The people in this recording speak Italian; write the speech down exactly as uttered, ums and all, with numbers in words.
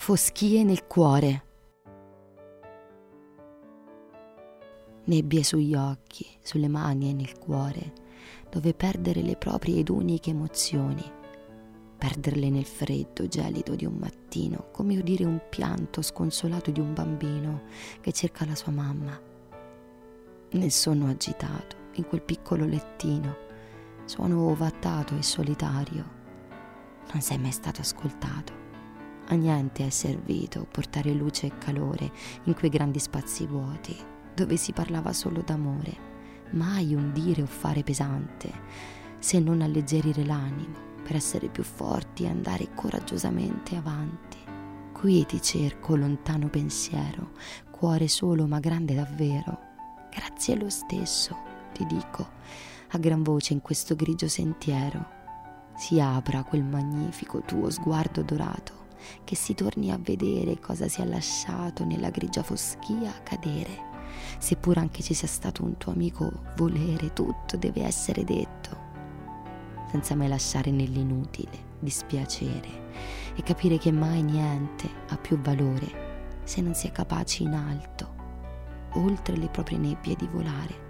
Foschie nel cuore. Nebbie sugli occhi, sulle mani e nel cuore, dove perdere le proprie ed uniche emozioni, perderle nel freddo gelido di un mattino, come udire un pianto sconsolato di un bambino che cerca la sua mamma. Nel sonno agitato, in quel piccolo lettino, suono ovattato e solitario, non sei mai stato ascoltato. A niente è servito portare luce e calore in quei grandi spazi vuoti, dove si parlava solo d'amore, mai un dire o fare pesante, se non alleggerire l'animo per essere più forti e andare coraggiosamente avanti. Qui ti cerco, lontano pensiero, cuore solo ma grande davvero. Grazie lo stesso, ti dico, a gran voce in questo grigio sentiero. Si apra quel magnifico tuo sguardo dorato, che si torni a vedere cosa si è lasciato nella grigia foschia cadere. Seppur anche ci sia stato un tuo amico volere, tutto deve essere detto, senza mai lasciare nell'inutile dispiacere e capire che mai niente ha più valore se non si è capaci in alto, oltre le proprie nebbie, di volare.